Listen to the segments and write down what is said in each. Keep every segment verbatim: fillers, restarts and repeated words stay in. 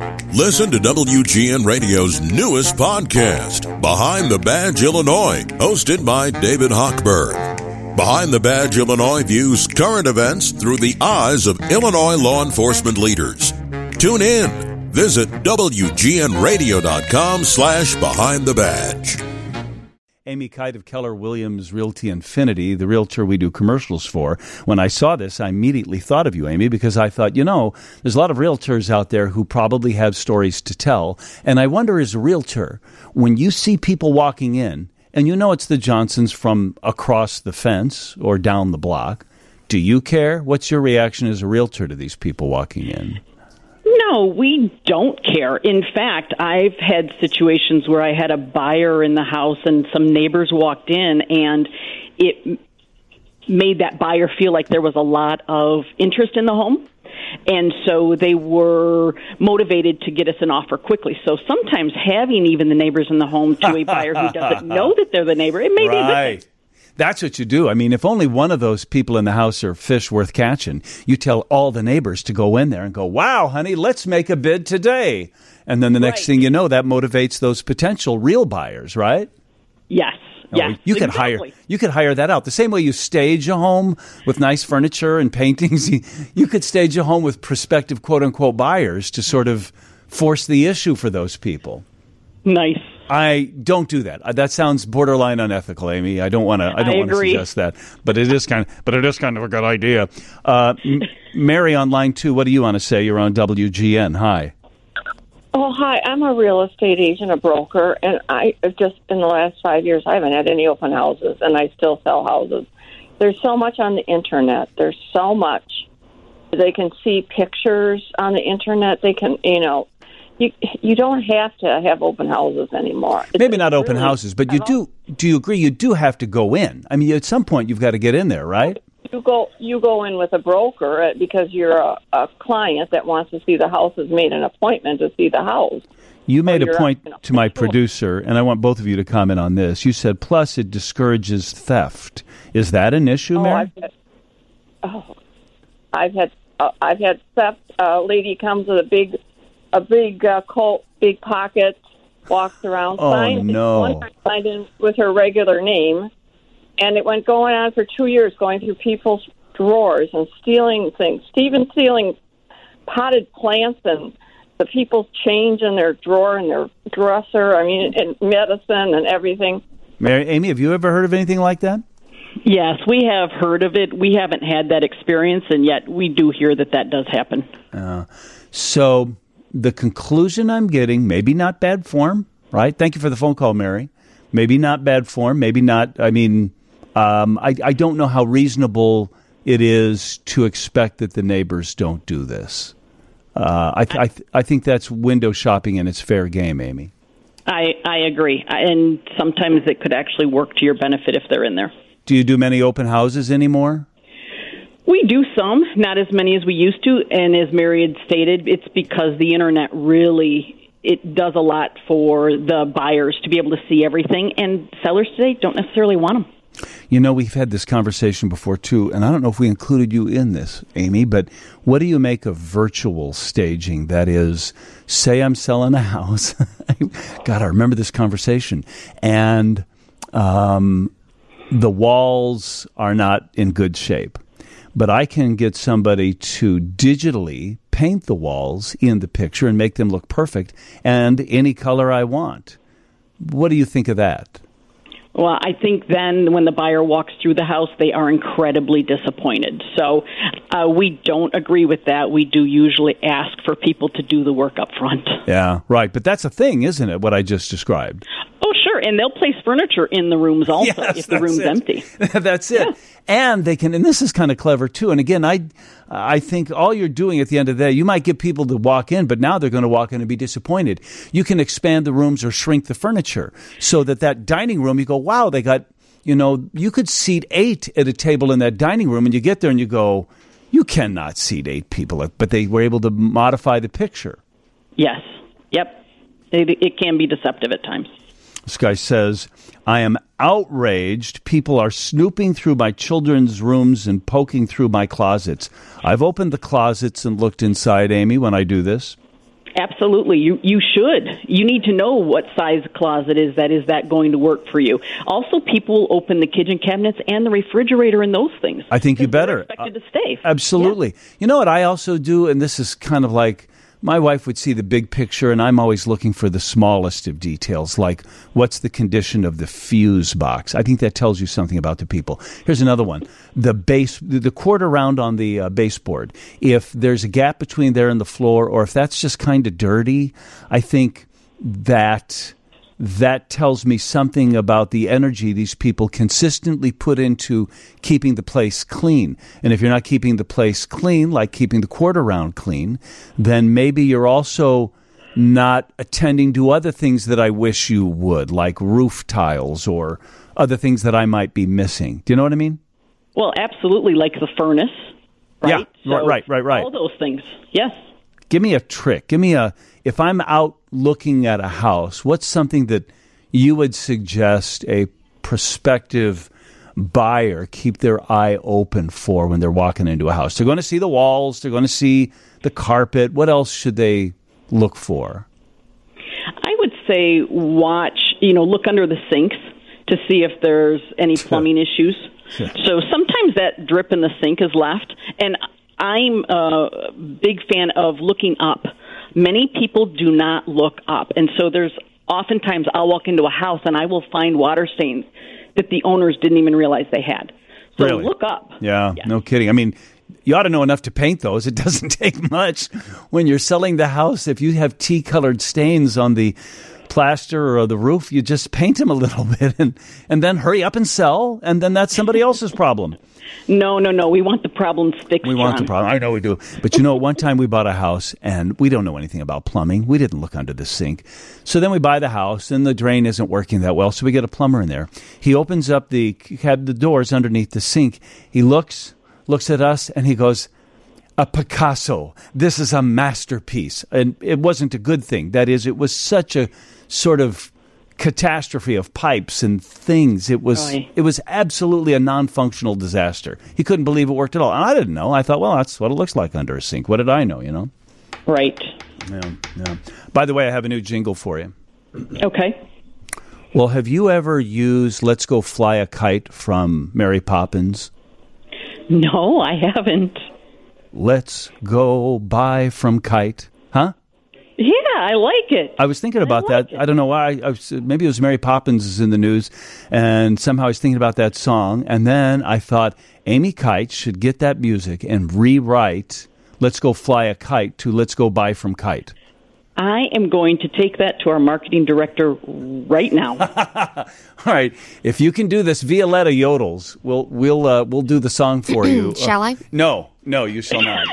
Listen to W G N Radio's newest podcast, Behind the Badge Illinois, hosted by David Hochberg. Behind the Badge Illinois views current events through the eyes of Illinois law enforcement leaders. Tune in. Visit W G N radio dot com slash behind the badge. Amy Kite of Keller Williams Realty Infinity, the realtor we do commercials for. When I saw this, I immediately thought of you, Amy, because I thought, you know, there's a lot of realtors out there who probably have stories to tell. And I wonder, as a realtor, when you see people walking in, and you know it's the Johnsons from across the fence or down the block, do you care? What's your reaction as a realtor to these people walking in? No, we don't care. In fact, I've had situations where I had a buyer in the house and some neighbors walked in, and it made that buyer feel like there was a lot of interest in the home. And so they were motivated to get us an offer quickly. So sometimes having even the neighbors in the home to a buyer who doesn't know that they're the neighbor, it may right. be a good thing. That's what you do. I mean, if only one of those people in the house are fish worth catching, you tell all the neighbors to go in there and go, wow, honey, let's make a bid today. And then the next right. thing you know, that motivates those potential real buyers, right? Yes. Oh, yes, you could exactly. hire you could hire that out. The same way you stage a home with nice furniture and paintings, you, you could stage a home with prospective quote-unquote buyers to sort of force the issue for those people. Nice. I don't do that. That sounds borderline unethical, Amy. I don't want to. I don't want to suggest that, but it is kind of. But it is kind of a good idea. Uh, M- Mary on line two. What do you want to say? You're on W G N. Hi. Oh, hi. I'm a real estate agent, a broker, and I just in the last five years I haven't had any open houses, and I still sell houses. There's so much on the internet. There's so much. They can see pictures on the internet. They can, you know. You you don't have to have open houses anymore. It's Maybe not really, open houses, but you do. Do you agree? You do have to go in. I mean, at some point, you've got to get in there, right? You go you go in with a broker because you're a, a client that wants to see the house, has made an appointment to see the house. You made a point you know, to my sure. producer, and I want both of you to comment on this. You said, plus it discourages theft. Is that an issue, oh, Mary? I've had, oh, I've had uh, I've had theft. A lady comes with a big. A big uh, coat, big pocket, walks around. Oh, signed, no. One time signed in with her regular name, and it went going on for two years, going through people's drawers and stealing things, even stealing potted plants and the people's change in their drawer and their dresser, I mean, and medicine and everything. Mary, Amy, have you ever heard of anything like that? Yes, we have heard of it. We haven't had that experience, and yet we do hear that that does happen. Uh, so... The conclusion I'm getting, maybe not bad form, right? Thank you for the phone call, Mary. Maybe not bad form, maybe not, I mean, um, I, I don't know how reasonable it is to expect that the neighbors don't do this. Uh, I, th- I, th- I think that's window shopping and it's fair game, Amy. I, I agree, and sometimes it could actually work to your benefit if they're in there. Do you do many open houses anymore? We do some, not as many as we used to, and as Mary had stated, it's because the internet really, it does a lot for the buyers to be able to see everything, and sellers today don't necessarily want them. You know, we've had this conversation before, too, and I don't know if we included you in this, Amy, but what do you make of virtual staging? That is, say I'm selling a house. God, I remember this conversation, and um, the walls are not in good shape. But I can get somebody to digitally paint the walls in the picture and make them look perfect and any color I want. What do you think of that? Well, I think then when the buyer walks through the house, they are incredibly disappointed. So uh, we don't agree with that. We do usually ask for people to do the work up front. Yeah, right. But that's a thing, isn't it, what I just described? Oh, sure. And they'll place furniture in the rooms also yes, if the room's it. empty. That's it. Yeah. And they can, and this is kind of clever too. And again, I, I think all you're doing at the end of the day, you might get people to walk in, but now they're going to walk in and be disappointed. You can expand the rooms or shrink the furniture so that that dining room, you go, wow, they got, you know, you could seat eight at a table in that dining room, and you get there and you go, you cannot seat eight people, but they were able to modify the picture. Yes. Yep. It, it can be deceptive at times. This guy says, I am outraged. People are snooping through my children's rooms and poking through my closets. I've opened the closets and looked inside, Amy, when I do this. Absolutely. You you should. You need to know what size closet is that is that going to work for you. Also, people will open the kitchen cabinets and the refrigerator and those things. I think you better. They're expected to stay. Absolutely. Yeah. You know what I also do, and this is kind of like, my wife would see the big picture, and I'm always looking for the smallest of details, like what's the condition of the fuse box. I think that tells you something about the people. Here's another one. The base, the quarter round on the uh, baseboard. If there's a gap between there and the floor, or if that's just kind of dirty, I think that that tells me something about the energy these people consistently put into keeping the place clean. And if you're not keeping the place clean, like keeping the quarter round clean, then maybe you're also not attending to other things that I wish you would, like roof tiles or other things that I might be missing. Do you know what I mean? Well, absolutely, like the furnace, right? Yeah, so right, right, right. All those things, yes. Give me a trick. Give me a, if I'm out looking at a house, what's something that you would suggest a prospective buyer keep their eye open for when they're walking into a house? They're going to see the walls. They're going to see the carpet. What else should they look for? I would say watch, you know, look under the sinks to see if there's any plumbing issues. So sometimes that drip in the sink is left, and I'm a big fan of looking up. Many people do not look up, and so there's oftentimes I'll walk into a house and I will find water stains that the owners didn't even realize they had. So really? Look up. Yeah, yeah, no kidding. I mean, you ought to know enough to paint those. It doesn't take much when you're selling the house. If you have tea-colored stains on the plaster or the roof, you just paint them a little bit and, and then hurry up and sell, and then that's somebody else's problem. No, no, no. We want the problem fixed. We want John. the problem. I know we do. But you know, one time we bought a house and we don't know anything about plumbing. We didn't look under the sink. So then we buy the house and the drain isn't working that well. So we get a plumber in there. He opens up the, had the doors underneath the sink. He looks, looks at us and he goes, "A Picasso. This is a masterpiece." And it wasn't a good thing. That is, it was such a sort of catastrophe of pipes and things. It was Right. it was absolutely a non-functional disaster. He couldn't believe it worked at all. And I didn't know. I thought, well, that's what it looks like under a sink. What did I know, you know? Right. Yeah, yeah. By the way, I have a new jingle for you. Okay. Well, have you ever used Let's Go Fly a Kite from Mary Poppins? No, I haven't. Let's go buy from kite. Huh? Yeah, I like it. I was thinking about I like that. it. I don't know why. I was, maybe it was Mary Poppins is in the news, and somehow I was thinking about that song. And then I thought Amy Kite should get that music and rewrite Let's Go Fly a Kite to Let's Go Buy from Kite. I am going to take that to our marketing director right now. All right. If you can do this, Violetta yodels. We'll we'll uh, we'll do the song for you. Shall uh, I? No, no, you shall not.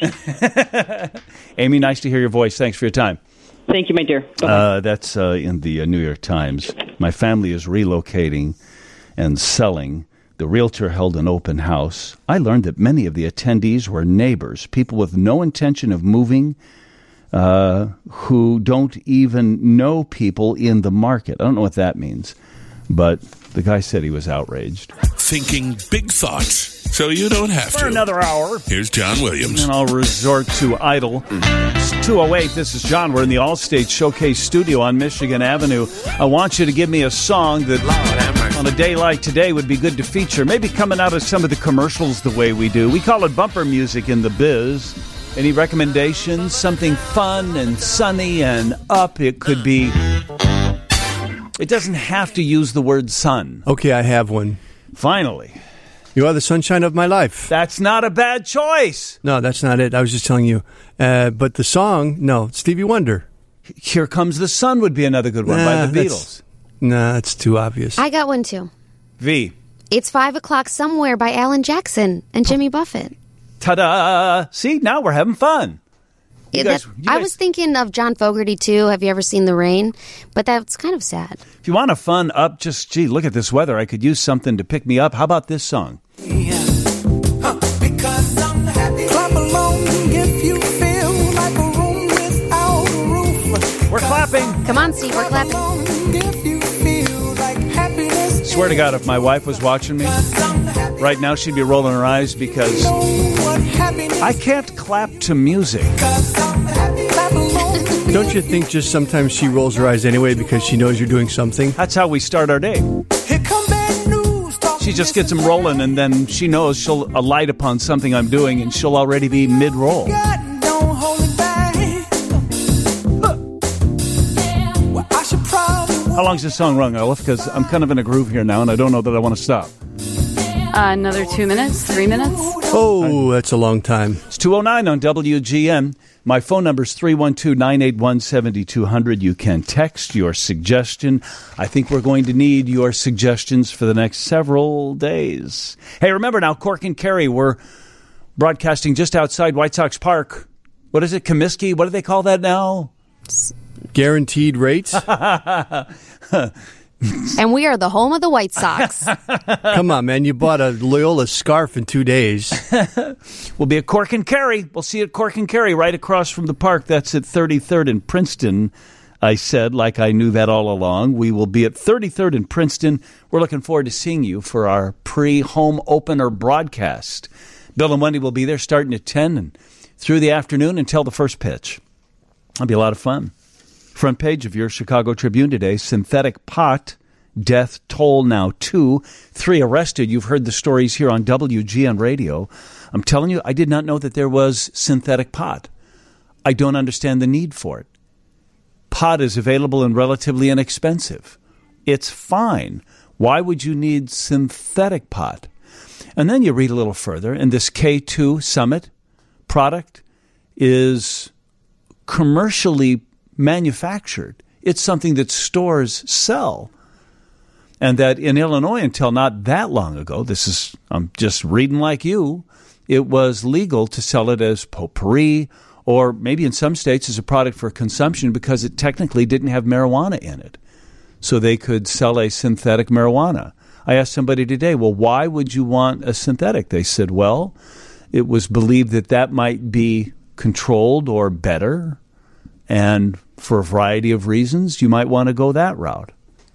Amy, nice to hear your voice. Thanks for your time. Thank you, my dear. Uh, that's uh, in the uh, New York Times. My family is relocating and selling. The realtor held an open house. I learned that many of the attendees were neighbors, people with no intention of moving, uh, who don't even know people in the market. I don't know what that means, but the guy said he was outraged. Thinking big thoughts so you don't have to. For another hour. Here's John Williams. And I'll resort to Idle. It's two oh eight. This is John. We're in the Allstate Showcase studio on Michigan Avenue. I want you to give me a song that on a day like today would be good to feature. Maybe coming out of some of the commercials the way we do. We call it bumper music in the biz. Any recommendations? Something fun and sunny and up. It could be... It doesn't have to use the word sun. Okay, I have one. Finally. You are the sunshine of my life. That's not a bad choice. No, that's not it. I was just telling you. Uh, but the song, no, Stevie Wonder. Here Comes the Sun would be another good one Nah, by the Beatles. that's- Nah, that's too obvious. I got one too. V. It's Five O'Clock Somewhere by Alan Jackson and Jimmy Buffett. Ta-da! See, now we're having fun. You Yeah, guys- that- you I guys- was thinking of John Fogerty too. Have you ever seen The Rain? But that's kind of sad. If you want a fun up, just, gee, look at this weather. I could use something to pick me up. How about this song? Because I'm happy. Clap along if you feel like a room without a roof. We're clapping. Come on, Steve, we're clapping. Clap along if you feel like happiness. Swear to God, if my wife was watching me right now, she'd be rolling her eyes because Know what happiness I can't clap to music. Because I'm happy. Clap along Don't you think just sometimes she rolls her eyes anyway because she knows you're doing something? That's how we start our day. Here come bad news. She just gets them rolling, and then she knows she'll alight upon something I'm doing, and she'll already be mid-roll. God, don't hold it back. Well, I should probably. How long's this song run, Olive? Because I'm kind of in a groove here now, and I don't know that I want to stop. Uh, another two minutes, three minutes. Oh, that's a long time. It's two oh nine on W G N. My phone number is three one two, nine eight one, seven two zero zero. You can text your suggestion. I think we're going to need your suggestions for the next several days. Hey, remember now, Cork and Kerry, we're broadcasting just outside White Sox Park. What is it, Comiskey? What do they call that now? Guaranteed rates? And we are the home of the White Sox. Come on, man. You bought a Loyola scarf in two days. We'll be at Cork and Kerry. We'll see you at Cork and Kerry right across from the park. That's at thirty-third and Princeton. I said, like I knew that all along. We will be at thirty-third and Princeton. We're looking forward to seeing you for our pre-home opener broadcast. Bill and Wendy will be there starting at ten and through the afternoon until the first pitch. It'll be a lot of fun. Front page of your Chicago Tribune today, synthetic pot, death toll now two, three arrested. You've heard the stories here on W G N Radio. I'm telling you, I did not know that there was synthetic pot. I don't understand the need for it. Pot is available and relatively inexpensive. It's fine. Why would you need synthetic pot? And then you read a little further, and this K two Summit product is commercially manufactured. It's something that stores sell. And that in Illinois, until not that long ago, this is, I'm just reading like you, it was legal to sell it as potpourri, or maybe in some states as a product for consumption because it technically didn't have marijuana in it. So they could sell a synthetic marijuana. I asked somebody today, well, why would you want a synthetic? They said, well, it was believed that that might be controlled or better. And for a variety of reasons, you might want to go that route.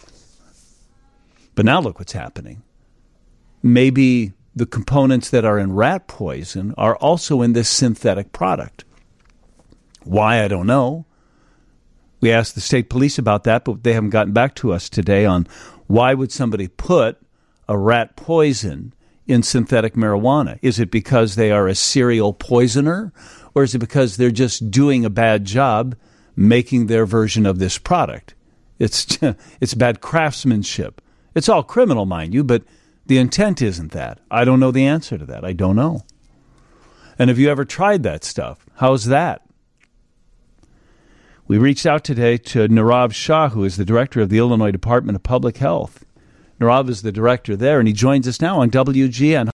But now look what's happening. Maybe the components that are in rat poison are also in this synthetic product. Why, I don't know. We asked the state police about that, but they haven't gotten back to us today on why would somebody put a rat poison in synthetic marijuana. Is it because they are a serial poisoner, or is it because they're just doing a bad job making their version of this product? It's it's bad craftsmanship. It's all criminal, mind you, but the intent isn't that. I don't know the answer to that. I don't know. And have you ever tried that stuff? How's that? We reached out today to Nirav Shah, who is the director of the Illinois Department of Public Health. Nirav is the director there, and he joins us now on W G N.